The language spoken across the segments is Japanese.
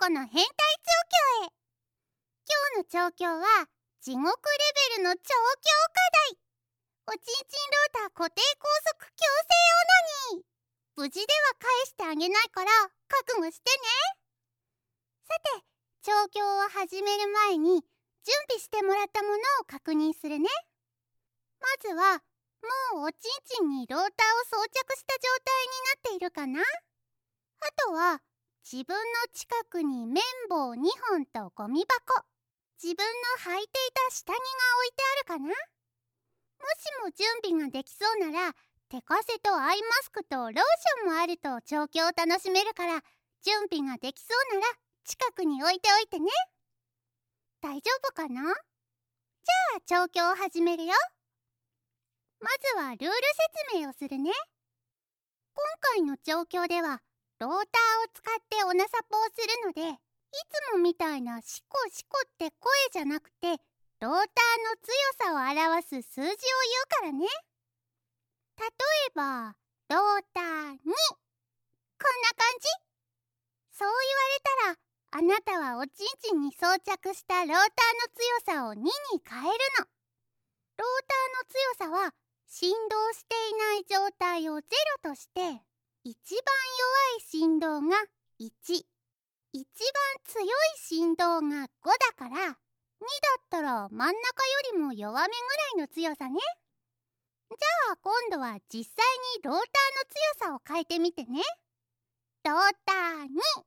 子の変態調教へ。今日の調教は地獄レベルの調教課題。おちんちんローター固定拘束強制オナニー。無事では返してあげないから覚悟してね。さて、調教を始める前に準備してもらったものを確認するね。まずは、もうおちんちんにローターを装着した状態になっているかな？あとは、自分の近くに綿棒2本とゴミ箱、自分の履いていた下着が置いてあるかな？もしも準備ができそうなら、手かせとアイマスクとローションもあると調教を楽しめるから、準備ができそうなら近くに置いておいてね。大丈夫かな？じゃあ調教を始めるよ。まずはルール説明をするね。今回の調教では、ローターを使ってオナサポをするので、いつもみたいなシコシコって声じゃなくて、ローターの強さを表す数字を言うからね。例えば、ローター2。こんな感じ？そう言われたら、あなたはおちんちんに装着したローターの強さを2に変えるの。ローターの強さは、振動していない状態を0として、一番弱い振動が1、一番強い振動が5だから、2だったら真ん中よりも弱めぐらいの強さね。じゃあ今度は実際にローターの強さを変えてみてね。ローター2。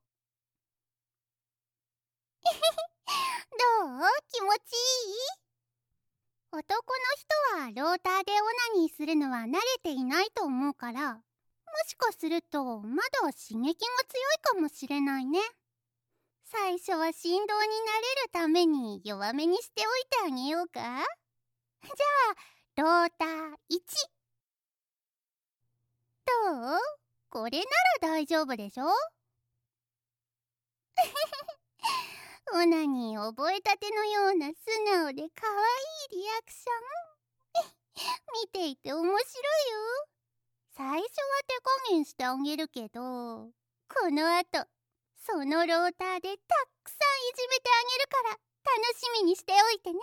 どう？気持ちいい？男の人はローターでオナニーするのは慣れていないと思うから、もしかするとまだ刺激が強いかもしれないね。最初は振動に慣れるために弱めにしておいてあげようか。じゃあ、ローター1。どう？これなら大丈夫でしょ？オナニー覚えたてのような素直で可愛いリアクション。見ていて面白いよ。最初は手加減してあげるけど、この後、そのローターでたくさんいじめてあげるから楽しみにしておいてね。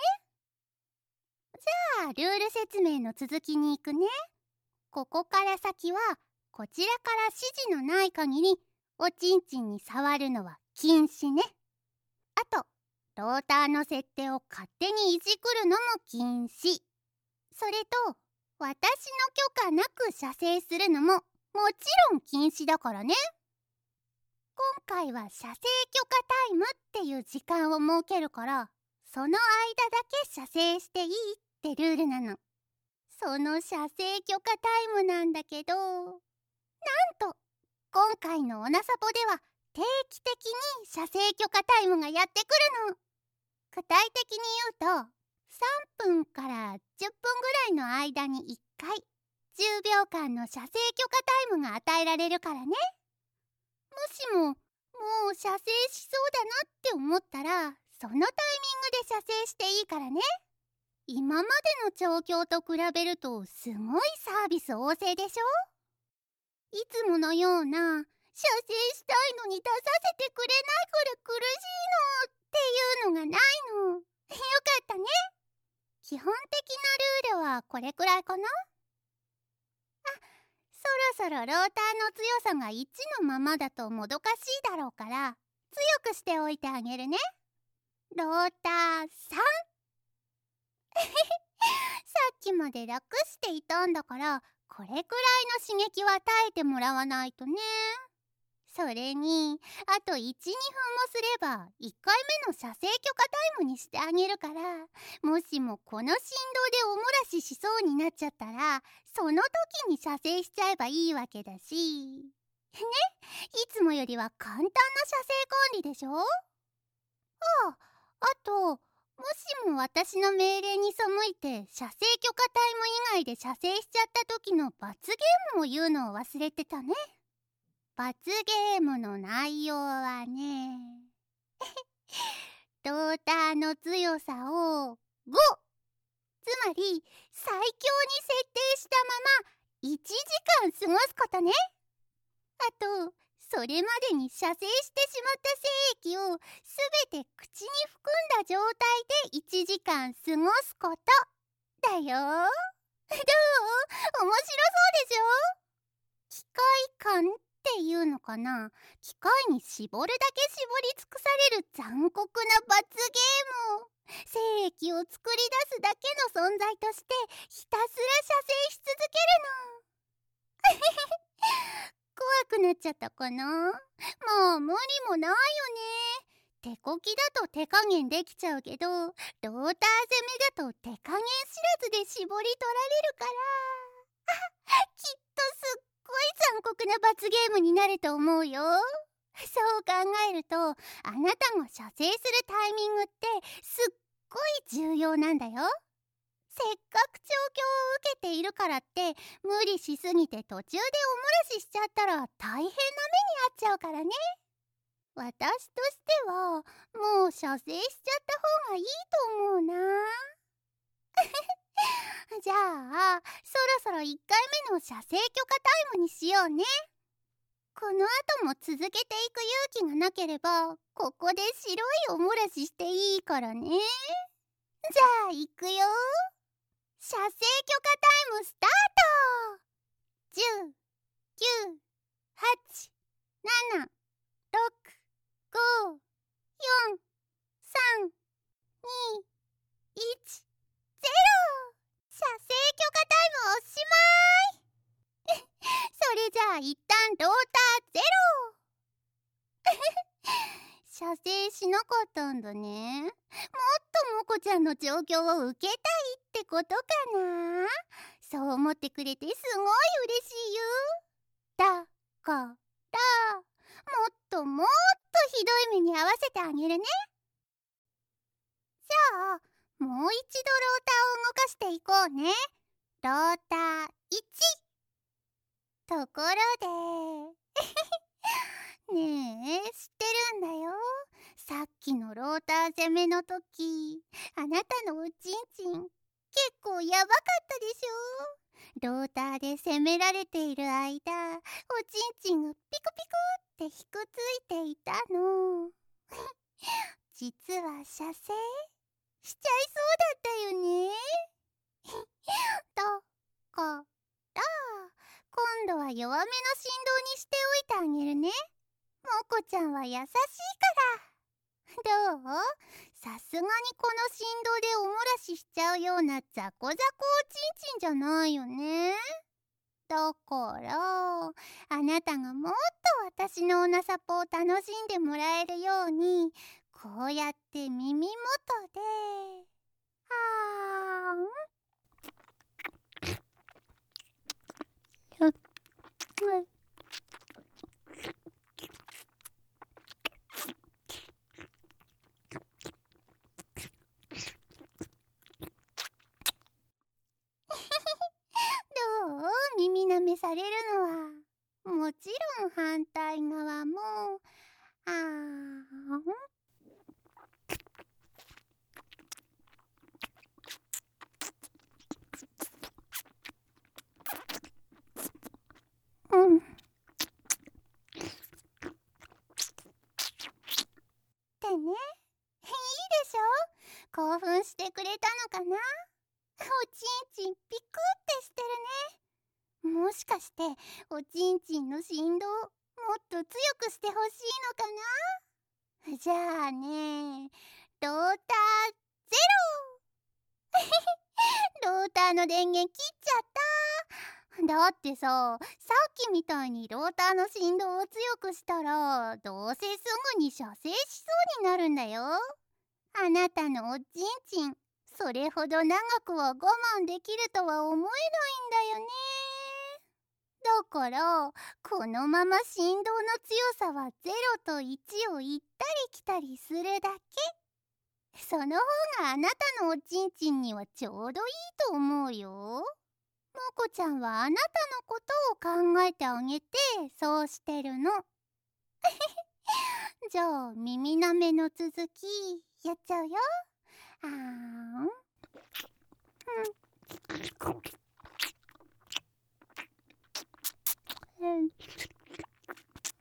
じゃあ、ルール説明の続きに行くね。ここから先は、こちらから指示のない限り、おちんちんに触るのは禁止ね。あと、ローターの設定を勝手にいじくるのも禁止。それと、私の許可なく射精するのももちろん禁止だからね。今回は射精許可タイムっていう時間を設けるから、その間だけ射精していいってルールなの。その射精許可タイムなんだけど、なんと、今回のオナサポでは定期的に射精許可タイムがやってくるの。具体的に言うと、3分から10分ぐらいの間に1回、10秒間の射精許可タイムが与えられるからね。もしも、もう射精しそうだなって思ったら、そのタイミングで射精していいからね。今までの調教と比べるとすごいサービス旺盛でしょ？いつものような、射精したいのに出させてくれないから苦しいのっていうのがないの。よかったね。基本的なルールはこれくらいかな？そろそろローターの強さが1のままだともどかしいだろうから、強くしておいてあげるね。ローター3。さっきまで楽していたんだから、これくらいの刺激は耐えてもらわないとね。それに、あと1、2分もすれば、1回目の射精許可タイムにしてあげるから、もしもこの振動でおもらししそうになっちゃったら、その時に射精しちゃえばいいわけだし。ね、いつもよりは簡単な射精管理でしょ？あと、もしも私の命令に背いて射精許可タイム以外で射精しちゃった時の罰ゲームを言うのを忘れてたね。罰ゲームの内容はね、ローターの強さを5、つまり最強に設定したまま1時間過ごすことね。あと、 それまでに射精してしまった精液をすべて口に含んだ状態で1時間過ごすことだよ。どう？面白そうでしょ？機械感っていうのかな。機械に絞るだけ絞り尽くされる残酷な罰ゲーム。精液を作り出すだけの存在としてひたすら射精し続けるの。怖くなっちゃったかな。もう無理もないよね。手こきだと手加減できちゃうけど、ローター攻めだと手加減知らずで絞り取られるから、きっとすっごい残酷な罰ゲームになると思うよ。そう考えると、あなたが射精するタイミングってすっごい重要なんだよ。せっかく調教を受けているからって無理しすぎて途中でお漏らししちゃったら大変な目に遭っちゃうからね。私としてはもう射精しちゃった方がいいと思うな。じゃあそろそろ1回目の射精許可タイムにしようね。この後も続けていく勇気がなければここで白いお漏らししていいからね。じゃあ行くよ。射精許可タイムスタート。10、9、8、7、6、5、4、3、2、1、0。射精許可タイムおしまーい。それじゃあ一旦ローターゼロ。射精しなかったんだね。もっとモコちゃんの状況を受けたいってことかな。そう思ってくれてすごい嬉しいよ。だからもっともっとひどい目に遭わせてあげるね。じゃあもう一度ローターを動かしていこうね。ローター1。ところでねえ、知ってるんだよ。さっきのローター攻めの時、あなたのおちんちん結構やばかったでしょ。ローターで攻められている間、おちんちんがピクピクってひくついていたの。実は射精しちゃいそうだったよね。だから今度は弱めの振動にしておいてあげるね。モコちゃんは優しいから。どう？さすがにこの振動でお漏らししちゃうようなザコザコおちんちんじゃないよね。だからあなたがもっと私のおなさぽを楽しんでもらえるようにこうやって耳元ではーんどう？耳舐めされるのは。もちろん反対側もあーん。うん。ってね、いいでしょ？興奮してくれたのかな？おちんちんピクってしてるね。もしかしておちんちんの振動もっと強くしてほしいのかな？じゃあね、ローターゼロ。ローターの電源切っちゃった。だってさっきみたいにローターの振動を強くしたらどうせすぐに射精しそうになるんだよ。あなたのおちんちんそれほど長くは我慢できるとは思えないんだよね。だからこのまま振動の強さは0と1を行ったり来たりするだけ。その方があなたのおちんちんにはちょうどいいと思うよ。もこちゃんはあなたのことを考えてあげてそうしてるの。じゃあ耳なめの続きやっちゃうよ。あーん。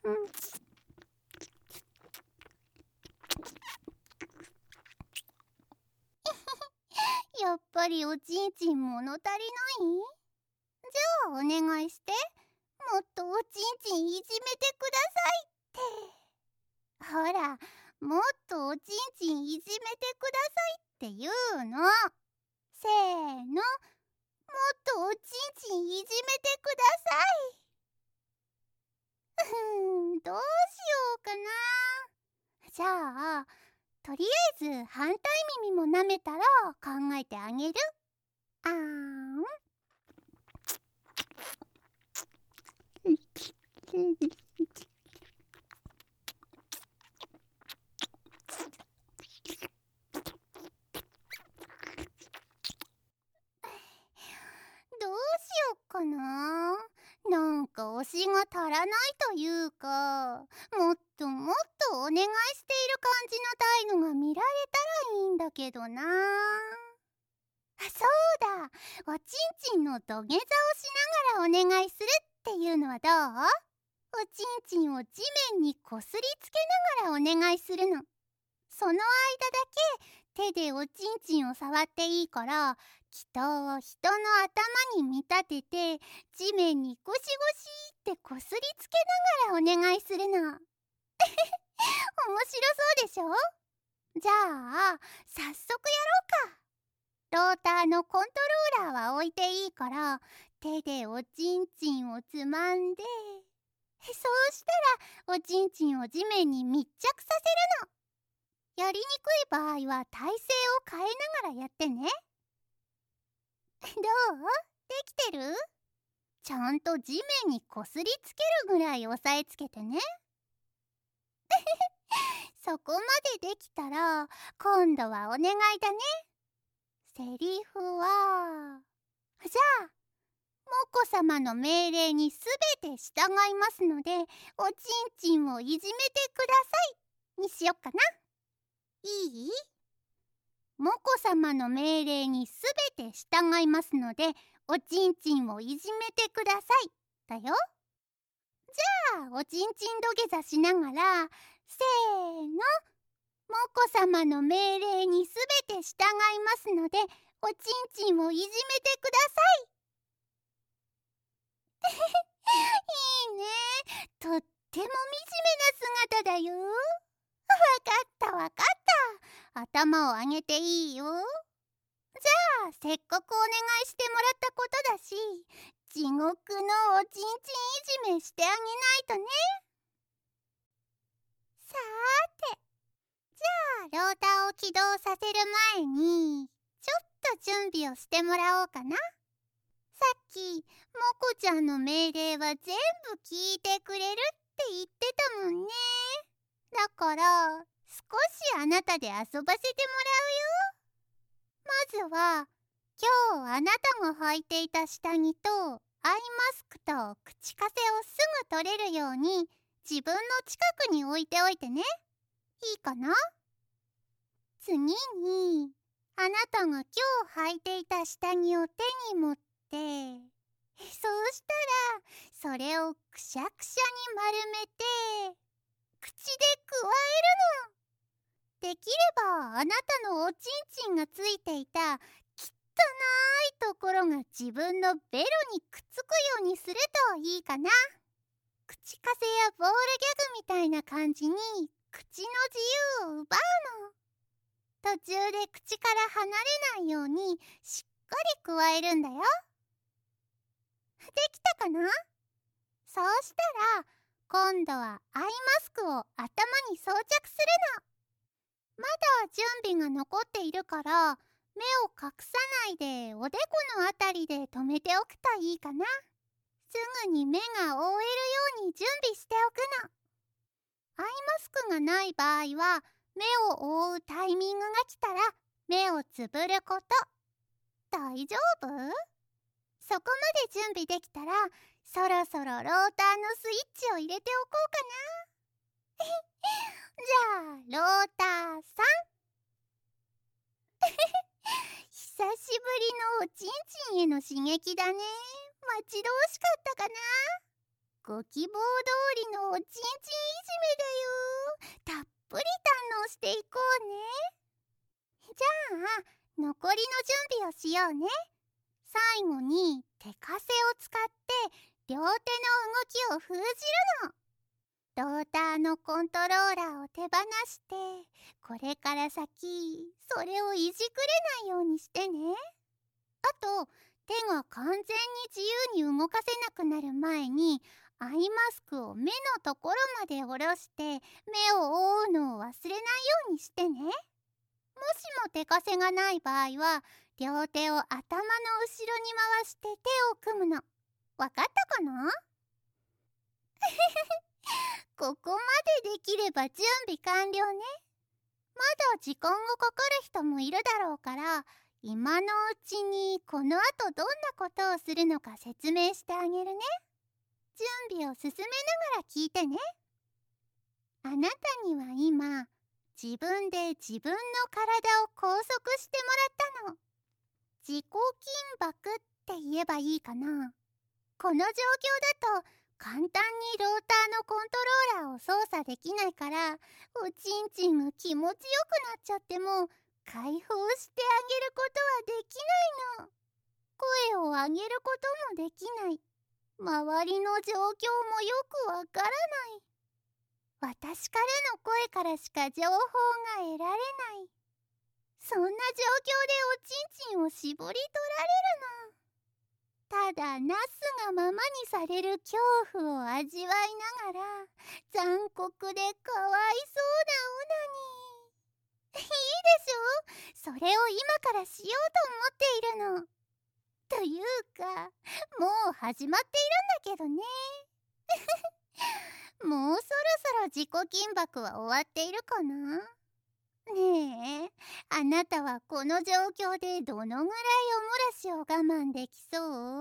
うん、やっぱりおちんちん物足りない？じゃあお願いして。もっとおちんちんいじめてくださいって。ほら、もっとおちんちんいじめてくださいって言うの。せーの、もっとおちんちんいじめてください。どうしようかな。じゃあ、とりあえず反対耳も舐めたら考えてあげる。あーん。どうしよっかな。なんか推しが足らないというか、もっともっとお願いしている感じの態度が見られたらいいんだけどな。あ、そうだ。おちんちんの土下座をしながらお願いするっていうのはどう？おちんちんを地面にこすりつけながらお願いするの。その間だけ手でおちんちんを触っていいから、人を人の頭に見立てて地面にゴシゴシってこすりつけながらお願いするの。面白そうでしょ？じゃあ早速やろうか。ローターのコントローラーは置いていいから手でおちんちんをつまんで、そうしたらおちんちんを地面に密着させるの。やりにくい場合は体勢を変えながらやってね。どう？できてる？ちゃんと地面にこすりつけるぐらい押さえつけてね。そこまでできたら今度はお願いだね。セリフは、じゃあ、モコ様の命令にすべて従いますので、おちんちんをいじめてくださいにしよっかな。いい？モコ様の命令にすべて従いますので、おちんちんをいじめてくださいだよ。じゃあ、おちんちん土下座しながら、せーの。モコ様の命令にすべて従いますので、おちんちんをいじめてください。いいね。とっても惨めな姿だよ。わかったわかった。頭を上げていいよ。じゃあ、せっかくお願いしてもらったことだし、地獄のおちんちんいじめしてあげないとね。さーて。じゃあ、ローターを起動させる前に、ちょっと準備をしてもらおうかな。さっき、モコちゃんの命令は全部聞いてくれるって言ってたもんね。だから、少しあなたで遊ばせてもらうよ。まずは、今日あなたが履いていた下着と、アイマスクと口かせをすぐ取れるように、自分の近くに置いておいてね。いいかな？次に、あなたが今日履いていた下着を手に持って、そうしたら、それをくしゃくしゃに丸めて、口でくわえるの。できれば、あなたのおちんちんがついていた、きったないところが自分のベロにくっつくようにするといいかな。口かせやボールギャグみたいな感じに、口の自由を奪うの。途中で口から離れないようにしっかりくわえるんだよ。できたかな？そうしたら今度はアイマスクを頭に装着するの。まだ準備が残っているから目を隠さないでおでこのあたりで止めておくといいかな。すぐに目が覆えるように準備しておくの。アイマスクがない場合は目を覆うタイミングが来たら目をつぶること。大丈夫？そこまで準備できたらそろそろローターのスイッチを入れておこうかな。じゃあローターさん。久しぶりのおちんちんへの刺激だね。待ち遠しかったかな。 ご希望通りのおちんちんいじめだよ。たっぷり堪能していこうね。じゃあ残りの準備をしようね。最後に手かせを使って両手の動きを封じるの。ローターのコントローラーを手放して、これから先それをいじくれないようにしてね。あと手が完全に自由に動かせなくなる前にアイマスクを目のところまで下ろして目を覆うのを忘れないようにしてね。もしも手かせがない場合は両手を頭の後ろに回して手を組むの。わかったかな？ここまでできれば準備完了ね。まだ時間がかかる人もいるだろうから、今のうちにこの後どんなことをするのか説明してあげるね。準備を進めながら聞いてね。あなたには今、自分で自分の体を拘束してもらったの。自己緊縛って言えばいいかな。この状況だと簡単にローターのコントローラーを操作できないから、おちんちんが気持ちよくなっちゃっても解放してあげることはできないの。声を上げることもできない。周りの状況もよくわからない。私からの声からしか情報が得られない。そんな状況でおちんちんを絞り取られるの。ただなすがままにされる恐怖を味わいながら残酷でかわいそうなオナニー。いいでしょ？それを今からしようと思っているの。というか、もう始まっているんだけどね。もうそろそろ自己緊縛は終わっているかな？ねえ、あなたはこの状況でどのぐらいおもらしを我慢できそう？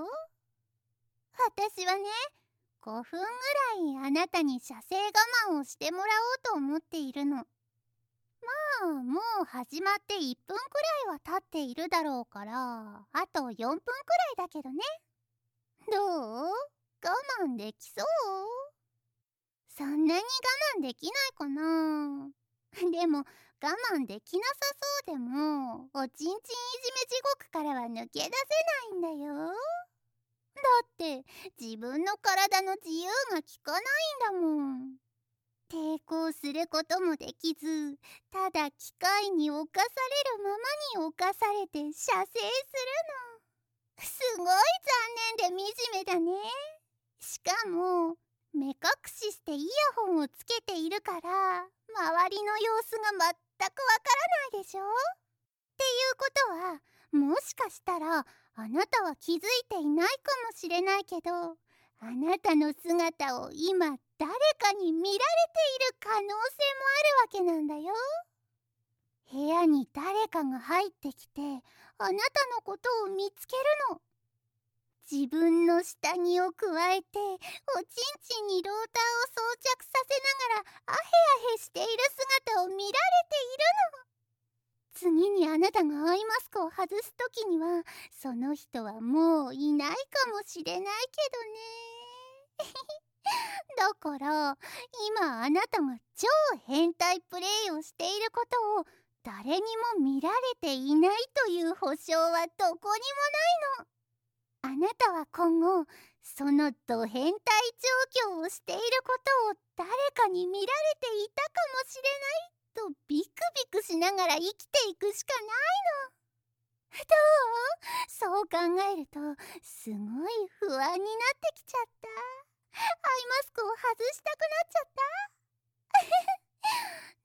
私はね、5分ぐらいあなたに射精我慢をしてもらおうと思っているの。まあ、もう始まって1分くらいは経っているだろうから、あと4分くらいだけどね。どう？我慢できそう？そんなに我慢できないかな？でも我慢できなさそうでもおちんちんいじめ地獄からは抜け出せないんだよ。だって自分の体の自由が利かないんだもん。抵抗することもできず、ただ機械に侵されるままに侵されて射精するの。すごい残念で惨めだね。しかも目隠ししてイヤホンをつけているから周りの様子が全くわからないでしょ？っていうことは、もしかしたらあなたは気づいていないかもしれないけど、あなたの姿を今誰かに見られている可能性もあるわけなんだよ。部屋に誰かが入ってきてあなたのことを見つけるの。自分の下着を加えておちんちんにローターを装着させながらアヘアヘしている姿を見られているの。次にあなたがアイマスクを外すときにはその人はもういないかもしれないけどね。だから今あなたが超変態プレイをしていることを誰にも見られていないという保証はどこにもないの。あなたは今後そのド変態状況をしていることを誰かに見られていたかもしれないとビクビクしながら生きていくしかないの。どう？そう考えるとすごい不安になってきちゃった。アイマスクを外したくなっちゃった。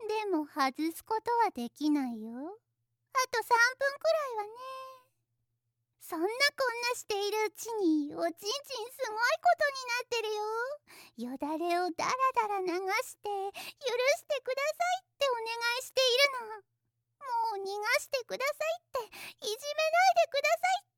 でも外すことはできないよ。あと3分くらいはね。そんなこんなしているうちにおちんちんすごいことになってるよ。よだれをダラダラ流して許してくださいってお願いしているの。もう逃がしてくださいっていじめないでくだ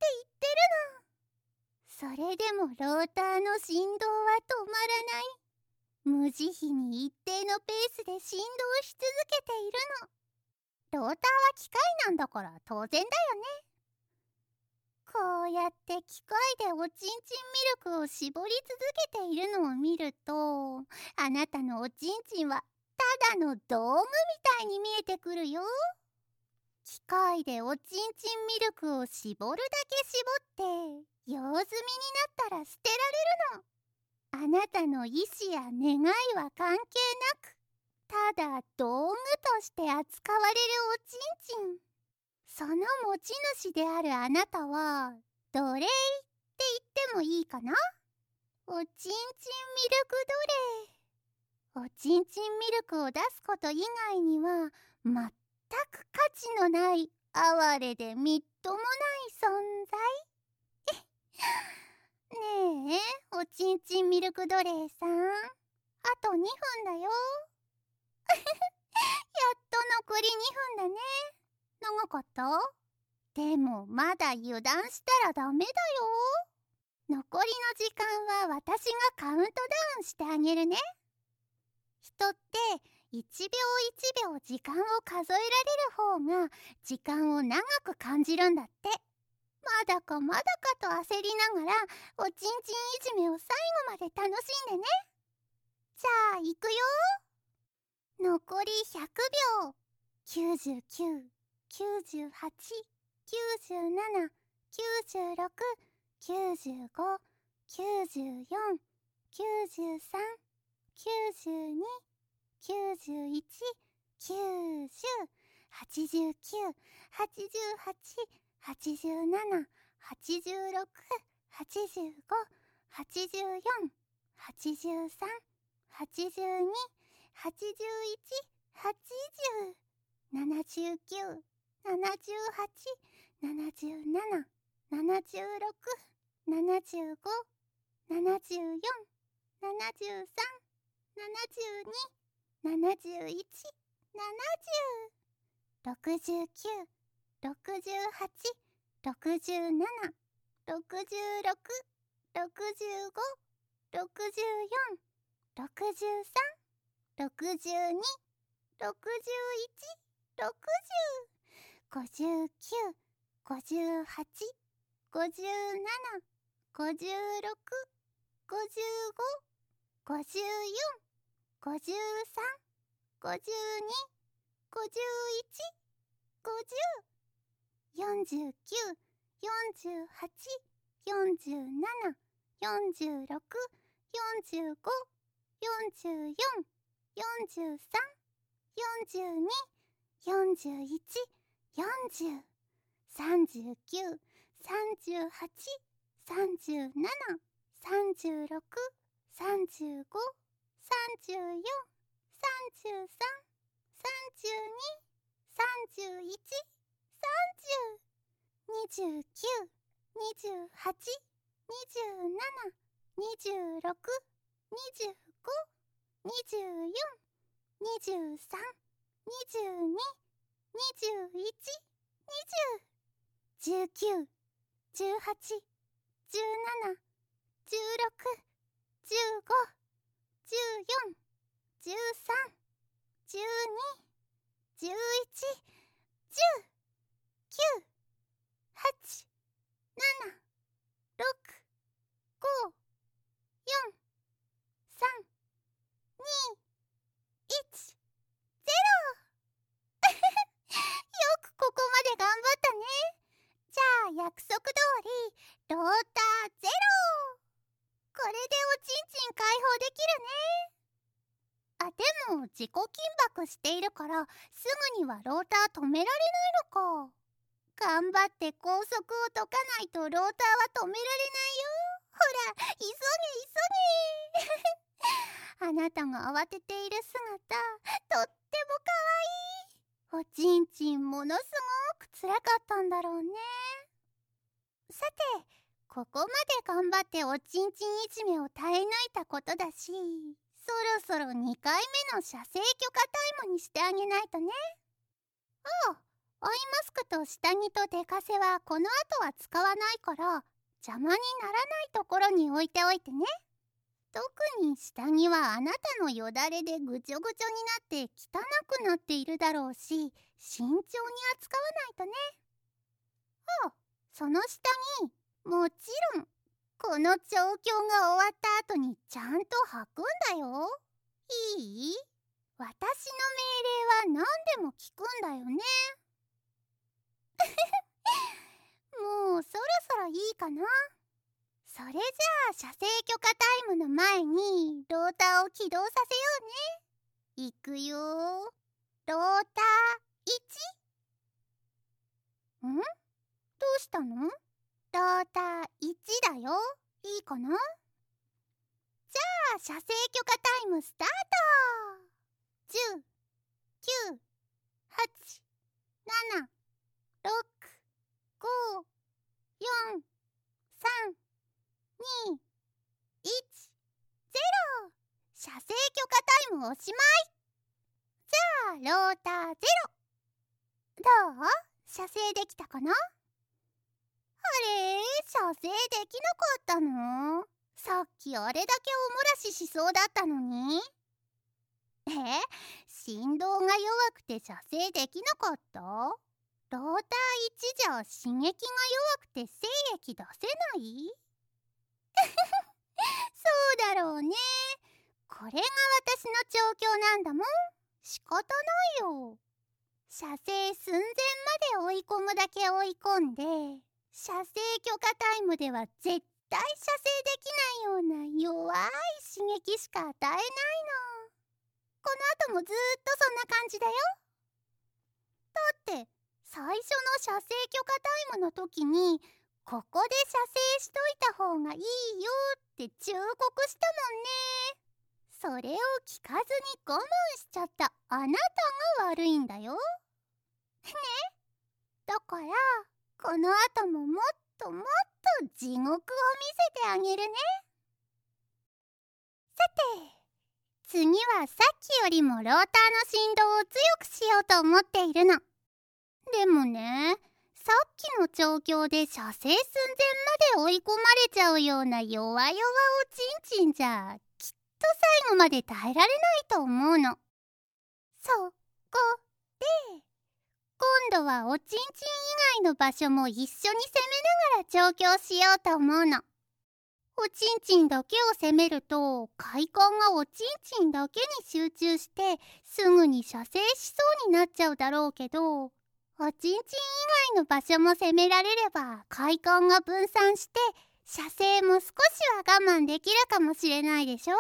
さいって言ってるの。それでもローターの振動は止まらない。無慈悲に一定のペースで振動し続けているの。ローターは機械なんだから当然だよね。 こうやって機械でおちんちんミルクを絞り続けているのを見ると、あなたのおちんちんはただのドームみたいに見えてくるよ。機械でおちんちんミルクを絞るだけ絞って用済みになったら捨てられるの。あなたの意思や願いは関係なく、ただ道具として扱われるおちんちん。その持ち主であるあなたは奴隷って言ってもいいかな？おちんちんミルク奴隷。おちんちんミルクを出すこと以外には全く価値のない哀れでみっともない存在。ねえ、おちんちんミルク奴隷さん、あと2分だよ。やっと残り2分だね。長かった？でもまだ油断したらダメだよ。残りの時間は私がカウントダウンしてあげるね。人って1秒1秒時間を数えられる方が時間を長く感じるんだって。まだかまだかと焦りながらおちんちんいじめを最後まで楽しんでね。じゃあ行くよ。残り100秒。99、98、97、96、95、94、93、92、91、90、89、88、87、86、85、84、83、82、81、80、79、78、77、76、75、74、73、72、71、70、69、68、67、66、65、64、63、62、61、60、59、58、57、56、55、54、53、52、51、50、49、48、47、46、45、44、43、42、41、40、39、38、37、36、35、34、33、32、31、30、29、28、27、26、25、24、23、22、21、20、19、18、17、16、15、14、13、12、11、10、9、8、7、6、5、4、3、2、1、ゼロ。よくここまで頑張ったね。じゃあ約束通りローターゼロ。これでおちんちん解放できるね。あ、でも自己緊縛しているからすぐにはローター止められないのか。頑張って高速を解かないとローターは止められないよ。ほら、急げ急げ。あなたが慌てている姿、とってもかわいい。おちんちんものすごく辛かったんだろうね。さて、ここまで頑張っておちんちんいじめを耐え抜いたことだし、そろそろ2回目の射精許可タイムにしてあげないとね。ああ、アイマスクと下着とデカセはこの後は使わないから邪魔にならないところに置いておいてね。特に下着はあなたのよだれでぐちょぐちょになって汚くなっているだろうし、慎重に扱わないとね。ああ、 その下にもちろんこの調教が終わった後にちゃんと履くんだよ。いい？私の命令は何でも聞くんだよね。もうそろそろいいかな。それじゃあ射精許可タイムの前にローターを起動させようね。いくよ。ローター1。どうしたの？ローター1だよ。いいかな？じゃあ射精許可タイムスタート。10、9、8、7、6、5、4、3、2、1、0。射精許可タイムおしまい。じゃあローター0。どう？射精できたかな？あれ？射精できなかったの？さっきあれだけお漏らししそうだったのに。振動が弱くて射精できなかった？ローター1じゃ刺激が弱くて精液出せない？そうだろうね。これが私の調教なんだもん。仕方ないよ。射精寸前まで追い込むだけ追い込んで、射精許可タイムでは絶対射精できないような弱い刺激しか与えないの。この後もずーっとそんな感じだよ。だって最初の射精許可タイムの時にここで射精しといた方がいいよって忠告したもんね。それを聞かずに我慢しちゃったあなたが悪いんだよ。ね。だからこの後ももっともっと地獄を見せてあげるね。さて、次はさっきよりもローターの振動を強くしようと思っているの。でもね、さっきの調教で射精寸前まで追い込まれちゃうような弱々おちんちんじゃきっと最後まで耐えられないと思うの。そこで今度はおちんちん以外の場所も一緒に攻めながら調教しようと思うの。おちんちんだけを攻めると快感がおちんちんだけに集中してすぐに射精しそうになっちゃうだろうけど、おちんちん以外の場所も攻められれば快感が分散して射精も少しは我慢できるかもしれないでしょ。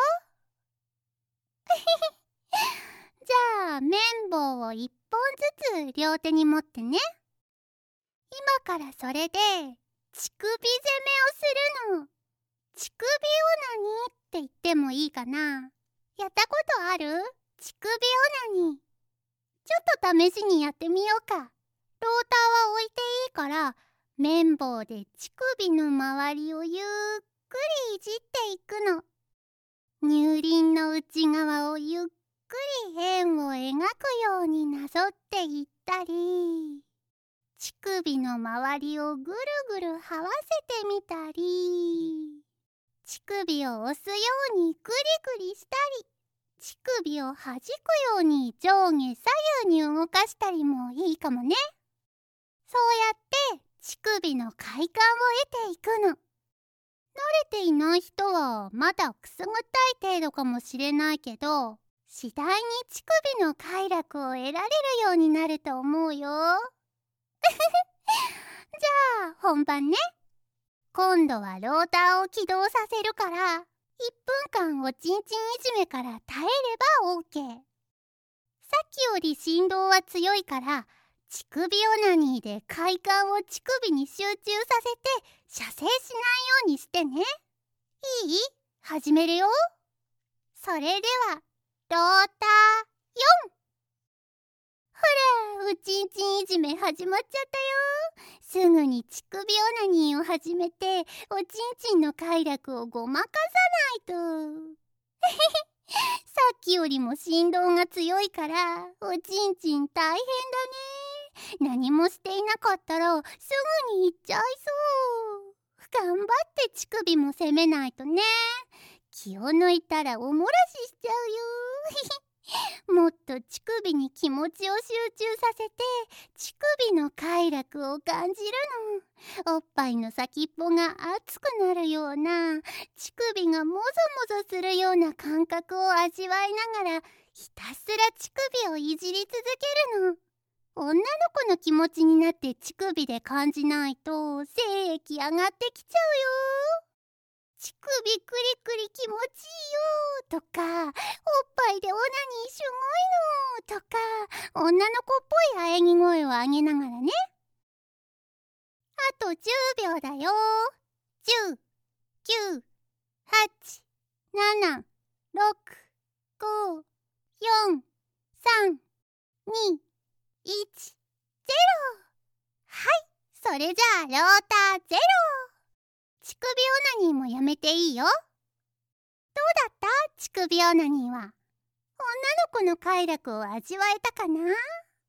じゃあ綿棒を1本ずつ両手に持ってね。今からそれで乳首攻めをするの。乳首オナニーって言ってもいいかな。やったことある？乳首オナニー。ちょっと試しにやってみようか。ローターは置いていいから綿棒で乳首の周りをゆっくりいじっていくの。乳輪の内側をゆっくり円を描くようになぞっていったり、乳首の周りをぐるぐる這わせてみたり、乳首を押すようにグリグリしたり、乳首を弾くように上下左右に動かしたりもいいかもね。そうやって乳首の快感を得ていくの。慣れていない人はまだくすぐったい程度かもしれないけど、次第に乳首の快楽を得られるようになると思うよ。じゃあ本番ね。今度はローターを起動させるから1分間おちんちんいじめから耐えれば OK。 さっきより振動は強いから乳首オナニーで快感を乳首に集中させて射精しないようにしてね。いい？始めるよ。それではローター4。ほら、おちんちんいじめ始まっちゃったよ。すぐに乳首オナニーを始めておちんちんの快楽をごまかさないと。さっきよりも振動が強いからおちんちん大変だね。何もしていなかったらすぐに行っちゃいそう。頑張って乳首も攻めないとね。気を抜いたらお漏らししちゃうよ。 もっと乳首に気持ちを集中させて乳首の快楽を感じるの。おっぱいの先っぽが熱くなるような、乳首がもぞもぞするような感覚を味わいながらひたすら乳首をいじり続けるの。女の子の気持ちになって乳首で感じないと精液上がってきちゃうよ。乳首クリクリ気持ちいいよとか、おっぱいでオナニーすごいのとか、女の子っぽい喘ぎ声を上げながらね。あと10秒だよ。10、9、8、7、6、5、4、3、2、1、0。はい、それじゃあロータゼロ。乳首オナニーもやめていいよ。どうだった？乳首オナニーは。女の子の快楽を味わえたかな？じ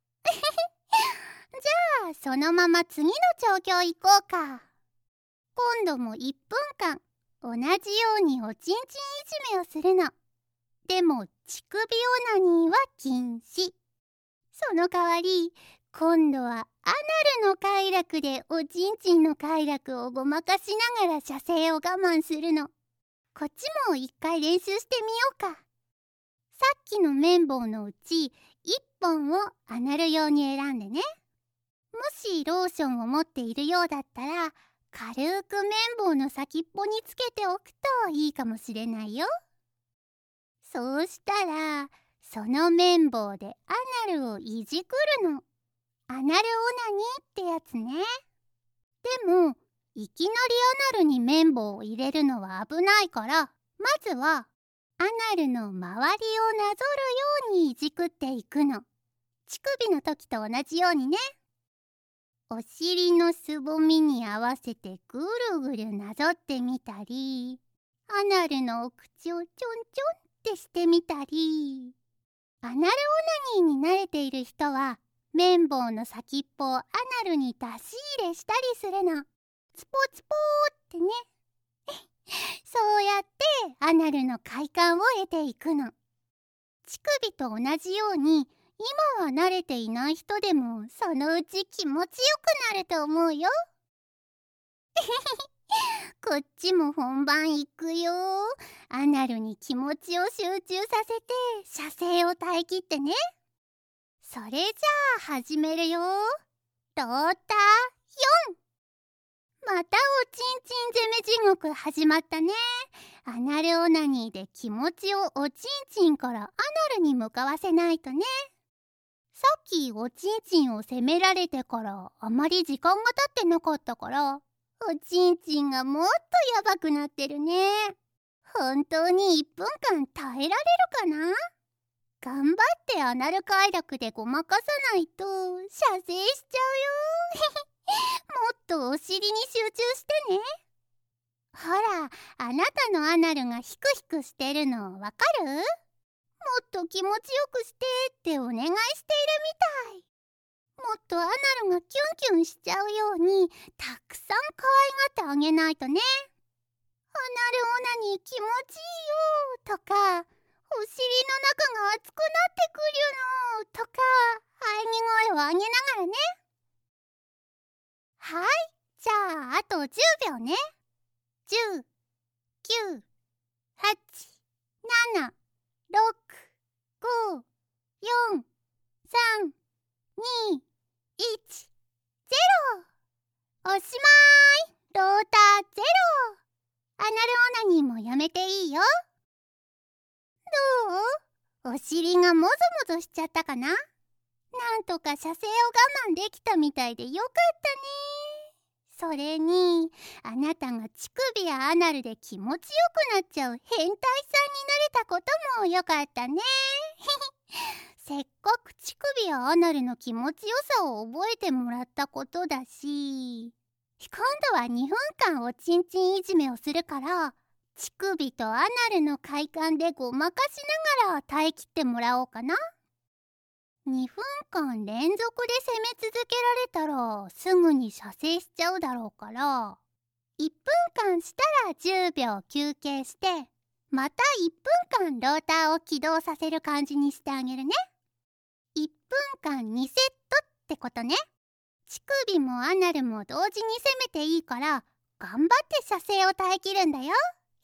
ゃあそのまま次の調教行こうか。今度も1分間同じようにおちんちんいじめをするの。でも乳首オナニーは禁止。その代わり今度はアナルの快楽でおちんちんの快楽をごまかしながら射精を我慢するの。こっちも一回練習してみようか。さっきの綿棒のうち1本をアナル用に選んでね。もしローションを持っているようだったら軽く綿棒の先っぽにつけておくといいかもしれないよ。そうしたらその綿棒でアナルをいじくるの。アナルオナニーってやつね。でもいきなりアナルに綿棒を入れるのは危ないから、まずはアナルの周りをなぞるようにいじくっていくの。乳首の時と同じようにね。お尻のすぼみに合わせてぐるぐるなぞってみたり、アナルのお口をちょんちょんってしてみたり。アナルオナニーに慣れている人は綿棒の先っぽをアナルに出し入れしたりするの。ツポツポーってね。そうやってアナルの快感を得ていくの。乳首と同じように今は慣れていない人でもそのうち気持ちよくなると思うよ。こっちも本番いくよ。アナルに気持ちを集中させて射精を耐えきってね。それじゃあ始めるよ。ロータ4。またおちんちん攻め地獄始まったね。アナルオナニーで気持ちをおちんちんからアナルに向かわせないとね。さっきおちんちんを責められてからあまり時間が経ってなかったから、おちんちんがもっとやばくなってるね。本当に1分間耐えられるかな？頑張ってアナル快楽でごまかさないと射精しちゃうよ。もっとお尻に集中してね。ほら、あなたのアナルがヒクヒクしてるのわかる？もっと気持ちよくしてってお願いしているみたい。もっとアナルがキュンキュンしちゃうようにたくさん可愛がってあげないとね。アナルオナニー気持ちいいよとか、お尻の中が熱くなってくるのとか、喘ぎ声を上げながらね。はい、じゃああと10秒ね。10、9、8、7、6、5、4、3、2、1、0。おしまい。ロータゼロ。アナルオナニーもやめていいよ。どう？お尻がもぞもぞしちゃったかな？なんとか射精を我慢できたみたいでよかったね。それにあなたが乳首やアナルで気持ちよくなっちゃう変態さんになれたこともよかったね。せっかく乳首やアナルの気持ちよさを覚えてもらったことだし、今度は2分間おちんちんいじめをするから、乳首とアナルの快感でごまかしながら耐えきってもらおうかな。2分間連続で攻め続けられたらすぐに射精しちゃうだろうから、1分間したら10秒休憩してまた1分間ローターを起動させる感じにしてあげるね。1分間2セットってことね。乳首もアナルも同時に攻めていいから頑張って射精を耐えきるんだよ。いい？じ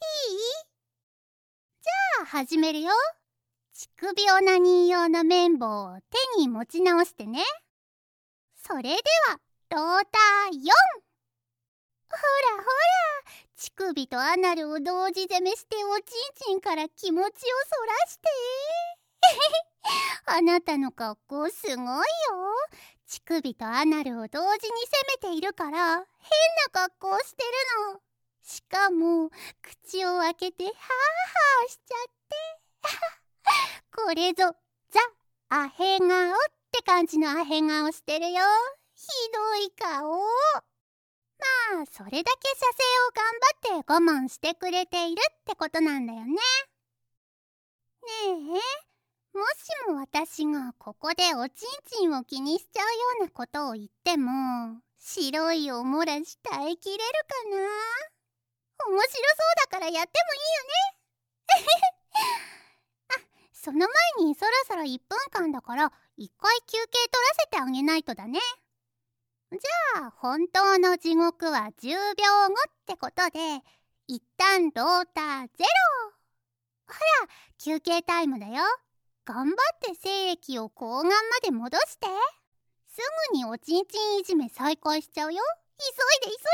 ゃあ始めるよ。乳首オナニー用の綿棒を手に持ち直してね。それではローター4。ほらほら、乳首とアナルを同時攻めしておちんちんから気持ちをそらしてあなたの格好すごいよ。乳首とアナルを同時に攻めているから変な格好してるの。しかも口を開けてハーハーしちゃってこれぞザ・アヘ顔って感じのアヘ顔してるよ。ひどい顔。まあそれだけ射精を頑張って我慢してくれているってことなんだよね。ねえ、もしも私がここでおちんちんを気にしちゃうようなことを言っても白いおもらし耐えきれるかな。面白そうだからやってもいいよねあ、その前にそろそろ1分間だから1回休憩取らせてあげないとだね。じゃあ本当の地獄は10秒後ってことで一旦ローター0。ほら休憩タイムだよ。頑張って精液を睾丸まで戻して。すぐにおちんちんいじめ再開しちゃうよ。急いで急い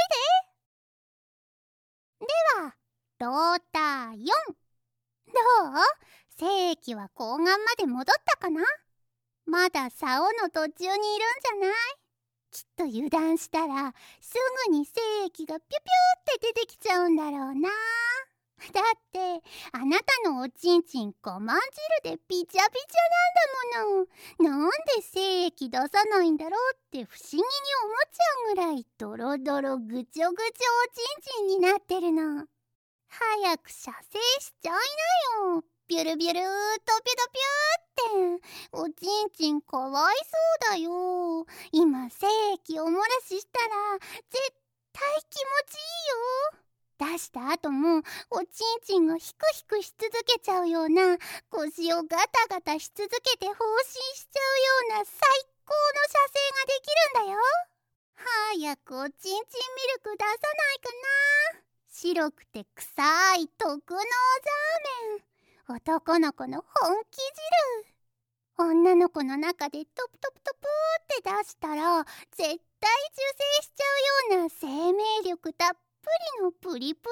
で。ではローター4。どう？精液は睾丸まで戻ったかな？まだ竿の途中にいるんじゃない？きっと油断したらすぐに精液がピュピュって出てきちゃうんだろうな。だってあなたのおちんちんごまん汁でピチャピチャなんだもの。なんで精液出さないんだろうって不思議に思っちゃうぐらいドロドロぐちょぐちょおちんちんになってるの。早く射精しちゃいなよ。ビュルビュルードピュドピューっておちんちんかわいそうだよ。今精液を漏らししたら絶対気持ちいいよ。出した後もおちんちんがヒクヒクし続けちゃうような、腰をガタガタし続けて放心しちゃうような最高の射精ができるんだよ。早くおちんちんミルク出さないかな。白くて臭い特納ザーメン。男の子の本気汁。女の子の中でトプトプトプって出したら絶対受精しちゃうような生命力たっぷりのプリプリ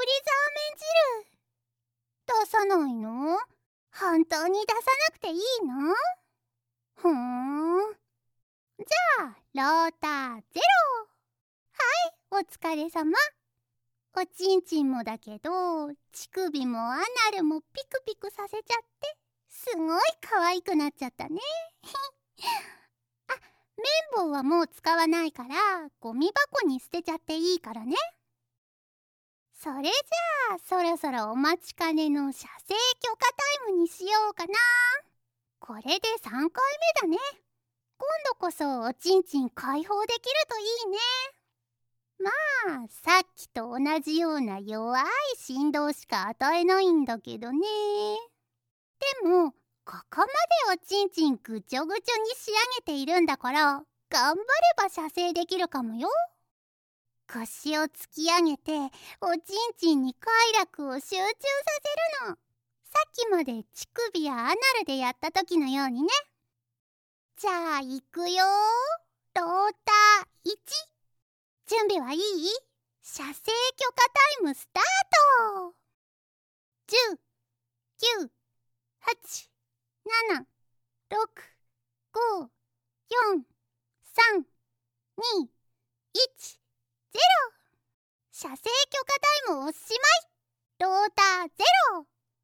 ザーメン汁。出さないの？本当に出さなくていいの？ふーん。じゃあローター0。はい、お疲れ様。おちんちんもだけど乳首もアナルもピクピクさせちゃってすごい可愛くなっちゃったねあ、綿棒はもう使わないからゴミ箱に捨てちゃっていいからね。それじゃあそろそろお待ちかねの射精許可タイムにしようかな。これで3回目だね。今度こそおちんちん解放できるといいね。まあさっきと同じような弱い振動しか与えないんだけどね。でもここまでおちんちんぐちょぐちょに仕上げているんだから頑張れば射精できるかもよ。腰を突き上げておちんちんに快楽を集中させるの。さっきまで乳首やアナルでやった時のようにね。じゃあ行くよ。ローター1。準備はいい？射精許可タイムスタート。10、9、8、7、6、5、4、3、2、1、0。射精許可タイムおしまい。ローター0。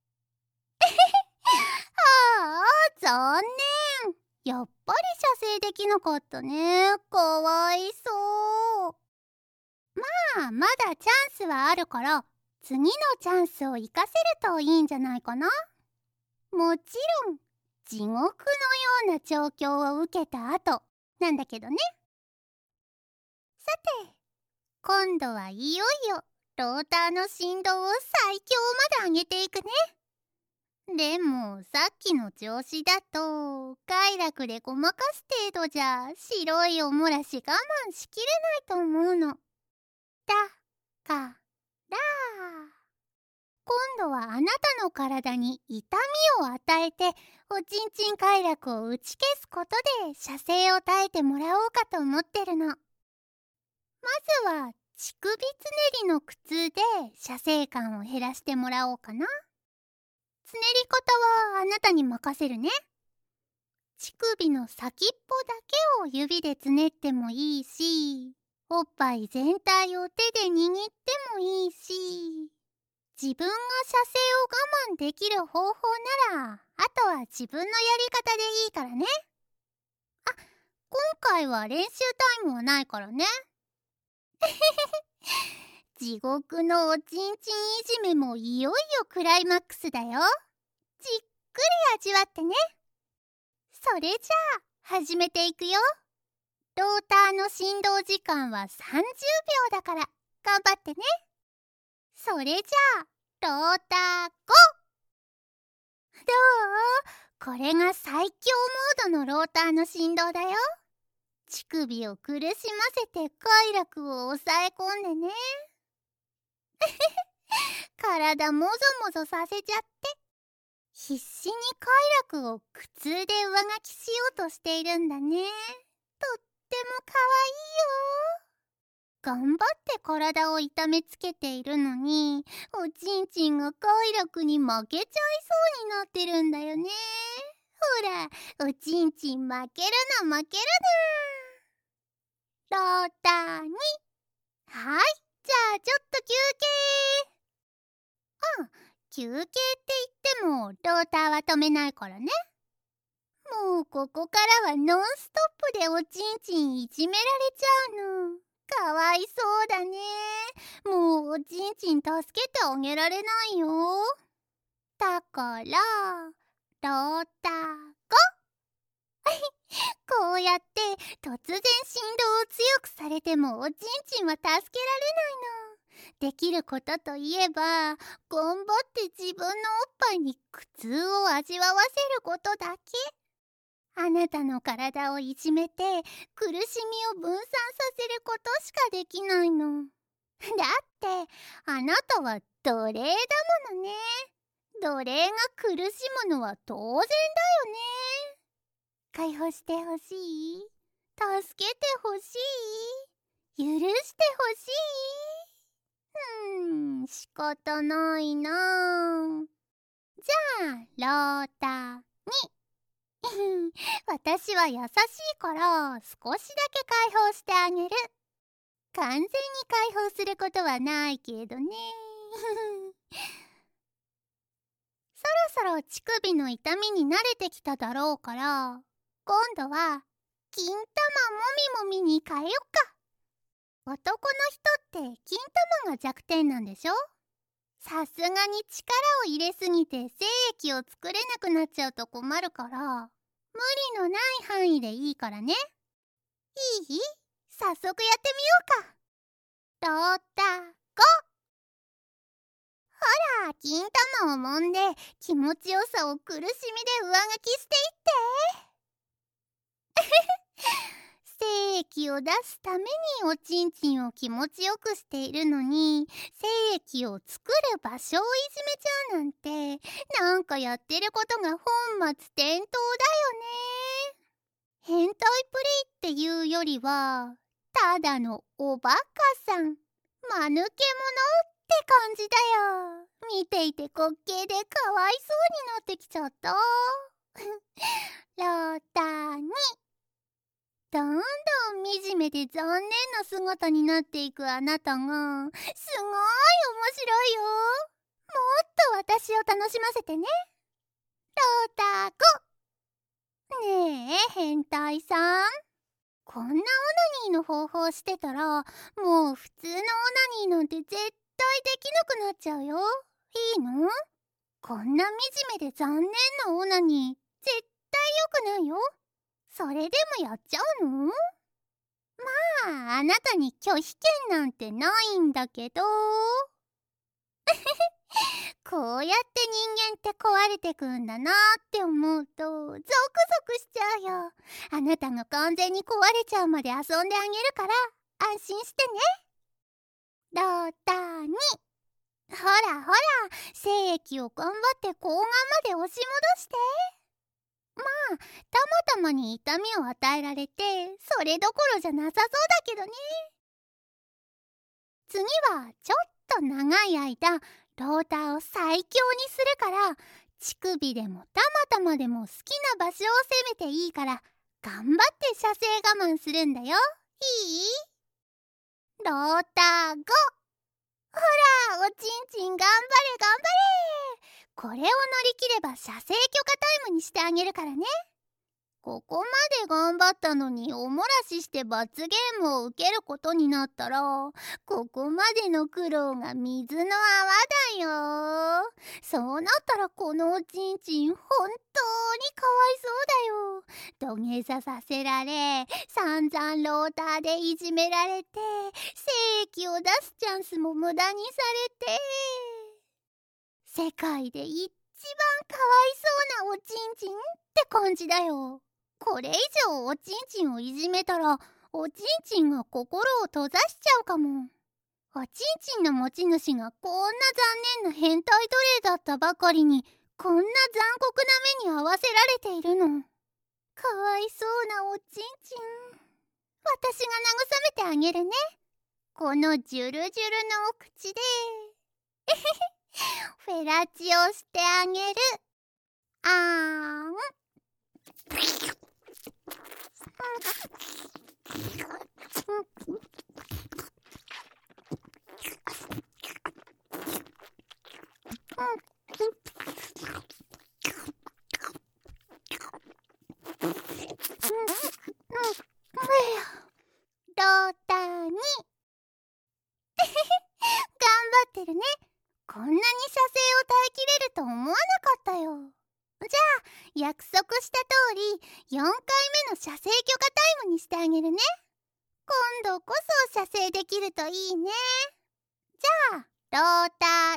ああ、残念。やっぱり射精できなかったね。かわいそう。まあまだチャンスはあるから次のチャンスを生かせるといいんじゃないかな。もちろん地獄のような調教を受けた後なんだけどね。さて今度はいよいよローターの振動を最強まで上げていくね。 でもさっきの調子だと快楽でごまかす程度じゃ白いおもらし我慢しきれないと思うの。だから今度はあなたの体に痛みを与えておちんちん快楽を打ち消すことで射精を耐えてもらおうかと思ってるの。まずは乳首つねりの苦痛で射精感を減らしてもらおうかな。つねり方はあなたに任せるね。乳首の先っぽだけを指でつねってもいいし、おっぱい全体を手で握ってもいいし、自分が射精を我慢できる方法なら、あとは自分のやり方でいいからね。あ、今回は練習タイムはないからね。地獄のおちんちんいじめもいよいよクライマックスだよ。じっくり味わってね。それじゃあ始めていくよ。ローターの振動時間は30秒だから頑張ってね。それじゃあローターゴー。どう？これが最強モードのローターの振動だよ。乳首を苦しませて快楽を抑え込んでね。体もぞもぞさせちゃって必死に快楽を苦痛で上書きしようとしているんだね。とってもかわいいよ。頑張って体を痛めつけているのにおちんちんが快楽に負けちゃいそうになってるんだよね。ほら、おちんちん負けるな負けるな。ローターにはい、じゃあちょっと休憩。休憩って言ってもローターは止めないからね。もうここからはノンストップでおちんちんいじめられちゃうの。かわいそうだね。もうおちんちん助けてあげられないよ。だからローターこうやって突然振動を強くされてもおちんちんは助けられないの。できることといえば頑張って自分のおっぱいに苦痛を味わわせることだけ。あなたの体をいじめて苦しみを分散させることしかできないの。だってあなたは奴隷だものね。奴隷が苦しむのは当然だよね。解放してほしい？助けてほしい？許してほしい？仕方ないな。じゃあローターに私は優しいから少しだけ解放してあげる。完全に解放することはないけどね。そろそろ乳首の痛みに慣れてきただろうから今度は金玉もみもみに変えよっか。男の人って金玉が弱点なんでしょ？さすがに力を入れすぎて精液を作れなくなっちゃうと困るから無理のない範囲でいいからね。いい？早速やってみようか。ローターゴー。ほら、金玉を揉んで気持ちよさを苦しみで上書きしていって精液を出すためにおちんちんを気持ちよくしているのに精液を作る場所をいじめちゃうなんてなんかやってることが本末転倒だよね。変態プレイっていうよりはただのおバカさん、間抜け者って感じだよ。見ていて滑稽でかわいそうになってきちゃったローターにどんどん惨めで残念な姿になっていくあなたがすごい面白いよ。もっと私を楽しませてね。ローターゴ。ねえ変態さん、こんなオナニーの方法してたらもう普通のオナニーなんて絶対できなくなっちゃうよ。いいの？こんな惨めで残念なオナニー絶対良くないよ。それでもやっちゃうの？まあ、あなたに拒否権なんてないんだけどこうやって人間って壊れてくんだなって思うとゾクゾクしちゃうよ。あなたが完全に壊れちゃうまで遊んであげるから安心してね。ロータにほらほら、精液を頑張って睾丸まで押し戻して。まあ、たまたまに痛みを与えられてそれどころじゃなさそうだけどね。次はちょっと長い間ローターを最強にするから、乳首でもたまたまでも好きな場所を攻めていいから頑張って射精我慢するんだよ。いい？ローター5。ほら、おちんちん頑張れ頑張れ。これを乗り切れば射精許可タイムにしてあげるからね。ここまで頑張ったのにおもらしして罰ゲームを受けることになったら、ここまでの苦労が水の泡だよ。そうなったらこのおちんちん本当にかわいそうだよ。土下座させられ、散々ローターでいじめられて、精液を出すチャンスも無駄にされて、世界で一番かわいそうなおちんちんって感じだよ。これ以上おちんちんをいじめたら、おちんちんが心を閉ざしちゃうかも。おちんちんの持ち主がこんな残念な変態奴隷だったばかりに、こんな残酷な目に遭わせられているの。かわいそうなおちんちん。私が慰めてあげるね。このジュルジュルのお口でフェラチオしてあげる。あーん。ローターに頑張ってるね。こんなに射精を耐えきれると思わなかったよ。じゃあ約束した通り4回目の射精許可タイムにしてあげるね。今度こそ射精できるといいね。じゃあローター1。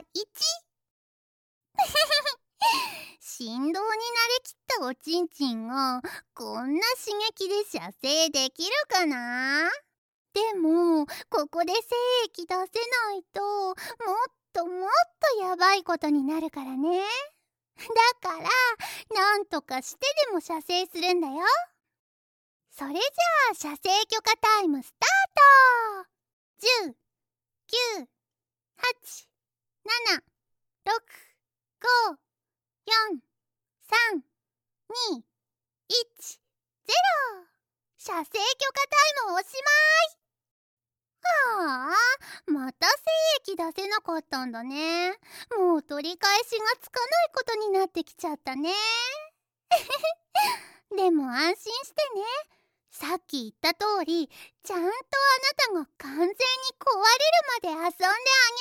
振動に慣れきったおちんちんがこんな刺激で射精できるかな。でもここで精液出せないともっとやばいことになるからね。だからなんとかしてでも射精するんだよ。それじゃあ射精許可タイムスタート。10、9、8、7、6、5、4、3、2、1、0。射精許可タイムおしまい。はあ、また精液出せなかったんだね。もう取り返しがつかないことになってきちゃったね。でも安心してね。さっき言った通り、ちゃんとあなたが完全に壊れるまで遊んであげるからね。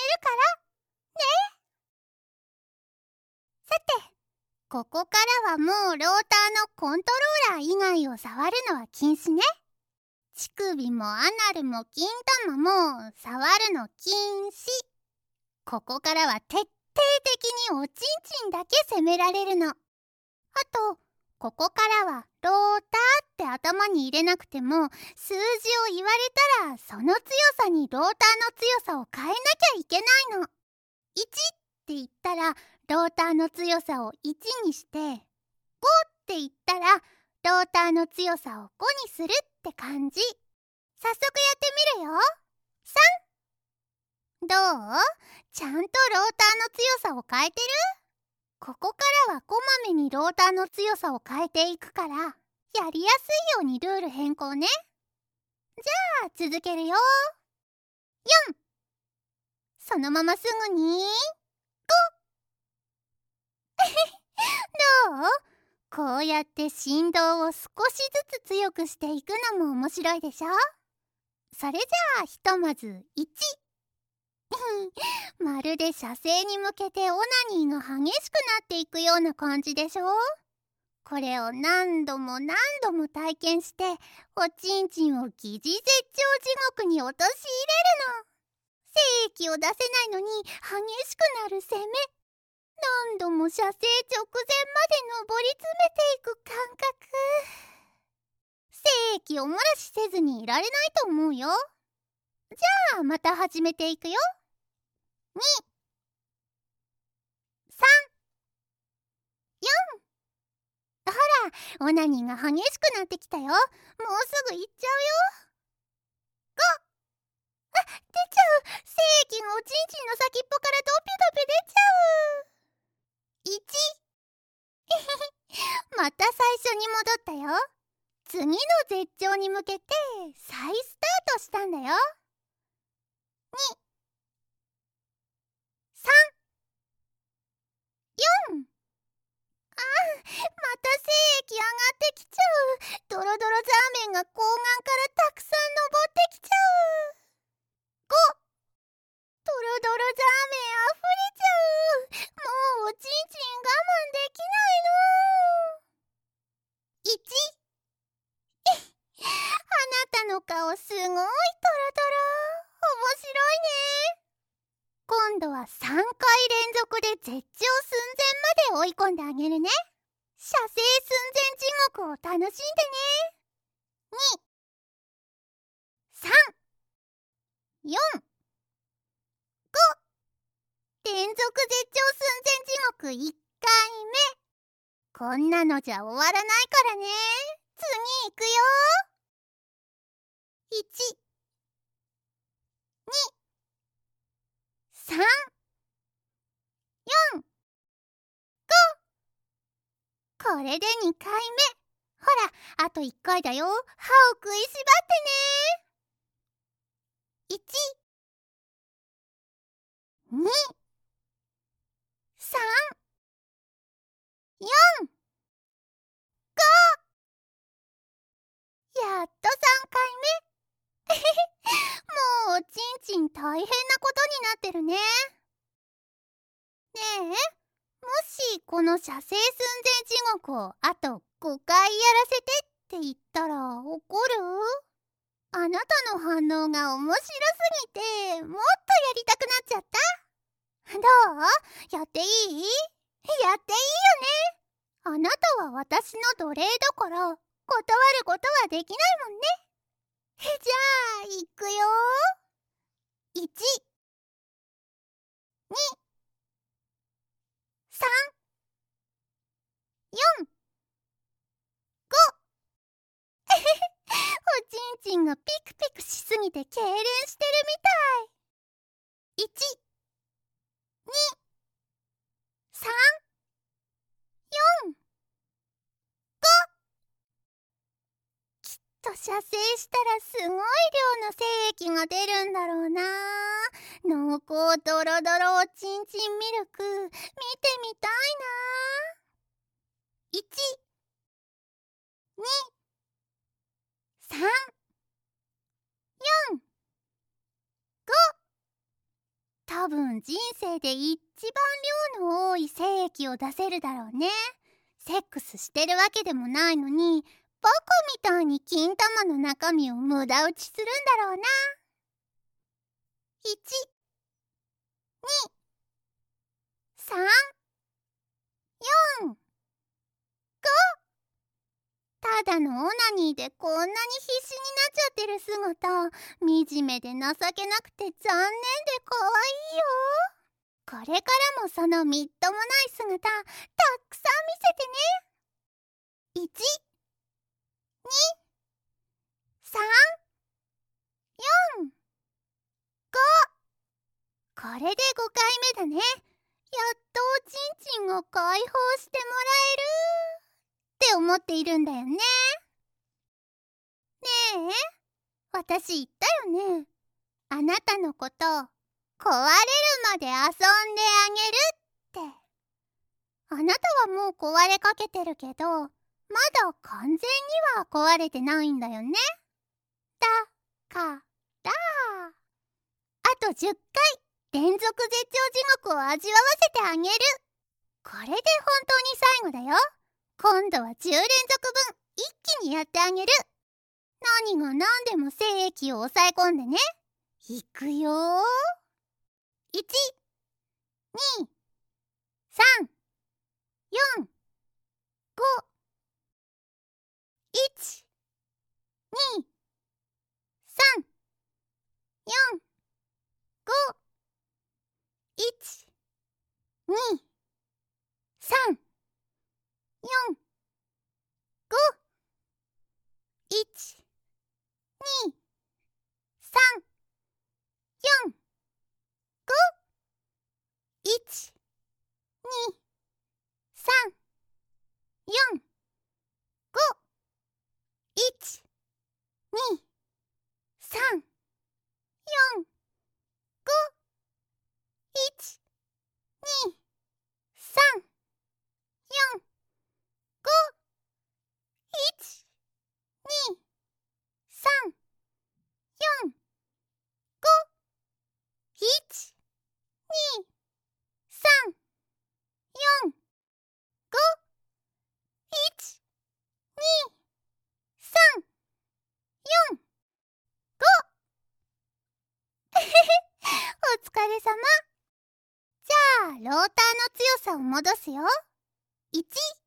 さて、ここからはもうローターのコントローラー以外を触るのは禁止ね。乳首もアナルも金玉も触るの禁止。ここからは徹底的におちんちんだけ責められるの。あと、ここからはローターって頭に入れなくても、数字を言われたらその強さにローターの強さを変えなきゃいけないの。1って言ったらローターの強さを1にして、5って言ったらローターの強さを5にするって感じ。早速やってみるよ。3。どう？ちゃんとローターの強さを変えてる？ここからはこまめにローターの強さを変えていくから、やりやすいようにルール変更ね。じゃあ続けるよ。4。そのまますぐに5。どう？こうやって振動を少しずつ強くしていくのも面白いでしょ。それじゃあひとまず1。まるで射精に向けてオナニーが激しくなっていくような感じでしょ。これを何度も体験しておちんちんを疑似絶頂地獄に陥れるの。 精液を出せないのに激しくなる攻め。何度も射精直前まで上り詰めていく感覚。精液を漏らしせずにいられないと思うよ。じゃあまた始めていくよ。2、3、4。ほら、オナニーが激しくなってきたよ。もうすぐ行っちゃうよ。5、出ちゃう。精液がおちんちんの先っぽからドピドピ出ちゃう。1。また最初に戻ったよ。次の絶頂に向けて再スタートしたんだよ。2、3、4。また精液上がってきちゃう。ドロドロザーメンが睾丸からたくさん登ってきちゃう。5、ドロドロザーメン溢れちゃう。もうおちんちん我慢できないの。1。あなたの顔すごいトロトロ。面白いね。今度は3回連続で絶頂寸前まで追い込んであげるね。射精寸前地獄を楽しんでね。2、3、4、5。連続絶頂寸前地獄1回目。こんなのじゃ終わらないからね。次行くよ。1、2、3、4、5。これで2回目。ほら、あと1回だよ。歯を食いしばってね。1、2、3、4、5。やっと3回目。もうおちんちん大変なことになってるね。ねえ、もしこの射精寸前地獄をあと5回やらせてって言ったら怒る？あなたの反応が面白すぎてもっとやりたくなっちゃった。どう？やっていい？やっていいよね。あなたは私の奴隷だから断ることはできないもんね。じゃあ行くよ。1、2、3、4、5。おちんちんがピクピクしすぎて痙攣してるみたい。1、2、3、4、5。きっと射精したらすごい量の精液が出るんだろうな。濃厚ドロドロおちんちんミルク見てみたいな。1、2、3、4、5。多分人生で一番量の多い精液を出せるだろうね。セックスしてるわけでもないのにバカみたいに金玉の中身を無駄打ちするんだろうな。1、2、3、4、5。ただのオナニーでこんなに必死になっちゃってる姿、惨めで情けなくて残念で可愛いよ。これからもそのみっともない姿、たくさん見せてね。1、2、3、4、5。これで5回目だね。やっとおちんちんを解放してもらえるって思っているんだよね。ねえ、私言ったよね。あなたのこと壊れるまで遊んであげるって。あなたはもう壊れかけてるけど、まだ完全には壊れてないんだよね。だからあと10回連続絶頂地獄を味わわせてあげる。これで本当に最後だよ。今度は10連続分一気にやってあげる。何が何でも精液を抑え込んでね。いくよー。 1、2、3、4、5、1、2、3、4、5、1、2、3、4、5、1、2、3、4、5、1、2、3、4、5、1、2、3、4、5、1、2、3、4、5、1、2、3、4、5、1、2、3、4、5、1、2、3、4、5。お疲れ様。じゃあ、ローターの強さを戻すよ。1。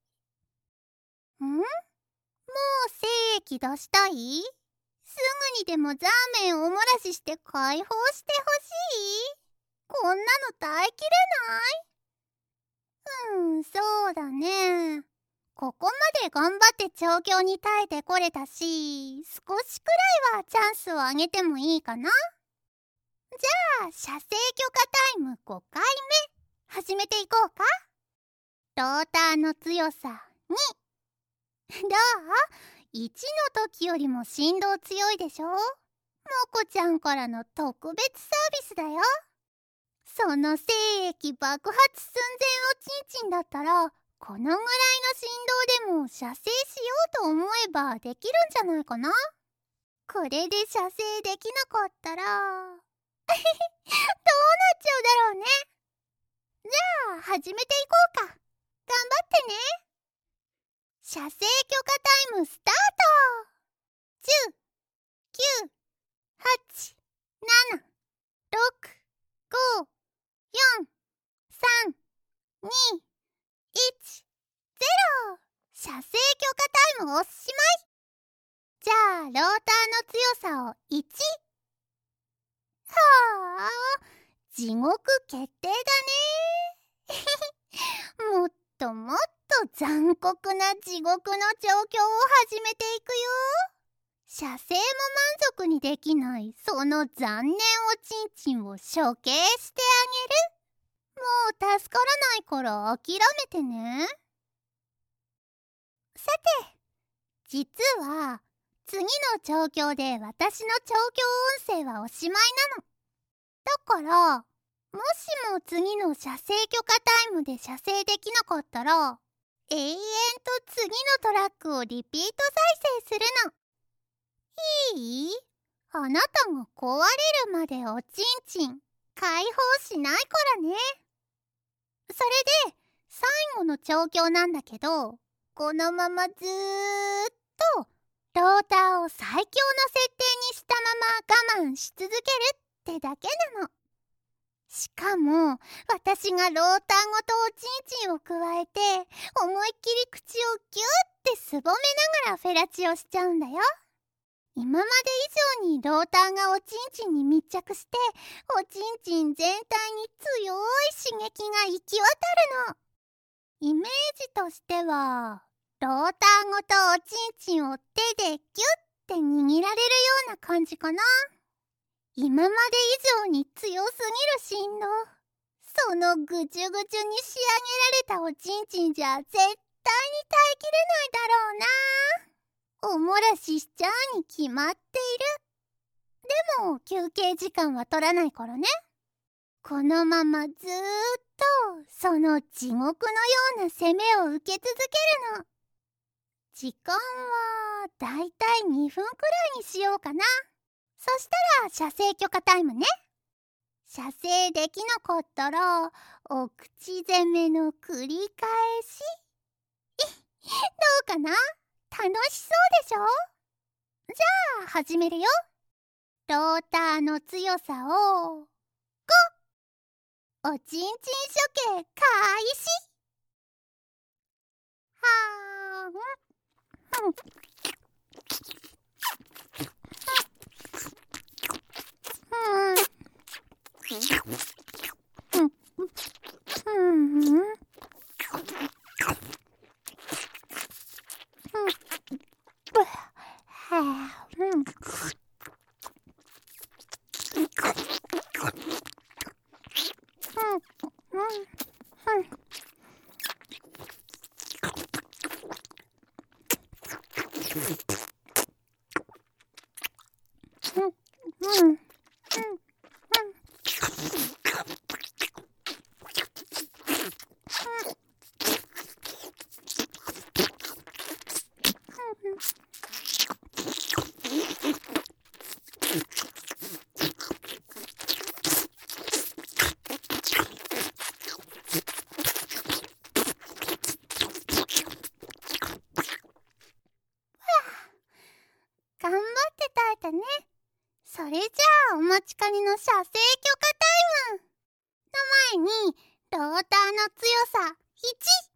もう精液出したい？すぐにでもザーメンをおもらしして解放してほしい？こんなの耐えきれない？そうだね。ここまで頑張って調教に耐えてこれたし、少しくらいはチャンスをあげてもいいかな。じゃあ、射精許可タイム5回目、始めていこうか。ローターの強さ2。どう？ 1 の時よりも振動強いでしょ？もこちゃんからの特別サービスだよ。その精液爆発寸前おちんちんだったら、このぐらいの振動でも射精しようと思えばできるんじゃないかな。これで射精できなかったらどうなっちゃうだろうね。じゃあ始めていこうか。頑張ってね。射精許可タイムスタート。10、9、8、7、6、5、4、3、2、1、0。射精許可タイムおしまい。じゃあ、ローターの強さを1。はあ、地獄決定だね。もっともっと残酷な地獄の状況を始めていくよ。射精も満足にできないその残念おちんちんを処刑してあげる。もう助からないから諦めてね。さて、実は次の調教で私の調教音声はおしまいなの。だから、もしも次の射精許可タイムで射精できなかったら、永遠と次のトラックをリピート再生するの。いい？あなたが壊れるまでおちんちん解放しないからね。それで最後の調教なんだけど、このままずーっとローターを最強の設定にしたまま我慢し続けるってだけなの。しかも私がローターごとおちんちんをくわえて思いっきり口をギュッてすぼめながらフェラチオしちゃうんだよ。今まで以上にローターがおちんちんに密着しておちんちん全体に強い刺激が行き渡るの。イメージとしてはローターごとおちんちんを手でギュッて握られるような感じかな。今まで以上に強すぎる振動。そのぐちゅぐちゅに仕上げられたおちんちんじゃ絶対に耐えきれないだろうな。おもらししちゃうに決まっている。でも休憩時間は取らないからね。このままずーっとその地獄のような攻めを受け続けるの。時間はだいたい2分くらいにしようかな。そしたら射精許可タイムね。射精できなかったらお口攻めの繰り返し。どうかな？楽しそうでしょ？じゃあ始めるよ。ローターの強さを5。 おちんちん処刑開始。はーん。頑張って耐えたね。それじゃあお待ちかねの射精許可タイムの前にローターの強さ1。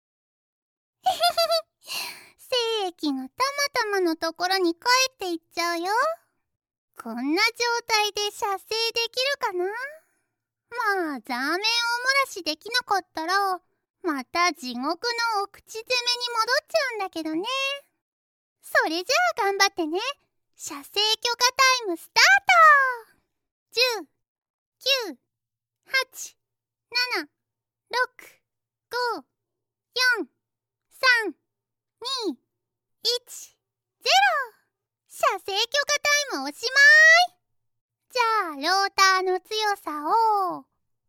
精液がたまたまのところに帰っていっちゃうよ。こんな状態で射精できるかな。まあザーメンおもらしできなかったらまた地獄のお口攻めに戻っちゃうんだけどね。それじゃあ頑張ってね。射精許可タイムスタート。10、9、8、7、6、5、4、3、2、1、0。射精許可タイムおしまい。じゃあローターの強さを5。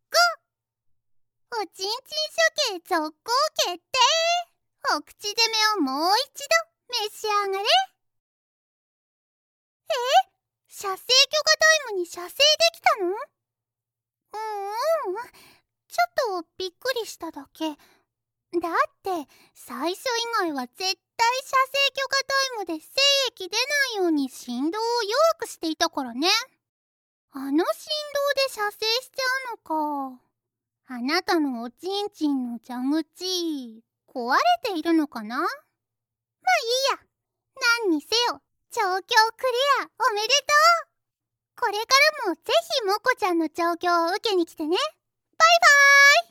おちんちん処刑続行決定。お口攻めをもう一度召し上がれ。射精許可タイムに射精できたの？ちょっとびっくりしただけ。だって最初以外は絶対射精許可タイムで精液出ないように振動を弱くしていたからね。あの振動で射精しちゃうのか。あなたのおちんちんの蛇口壊れているのかな。まあいいや。何にせよ調教クリアおめでとう。これからもぜひモコちゃんの調教を受けに来てね。バイバーイ。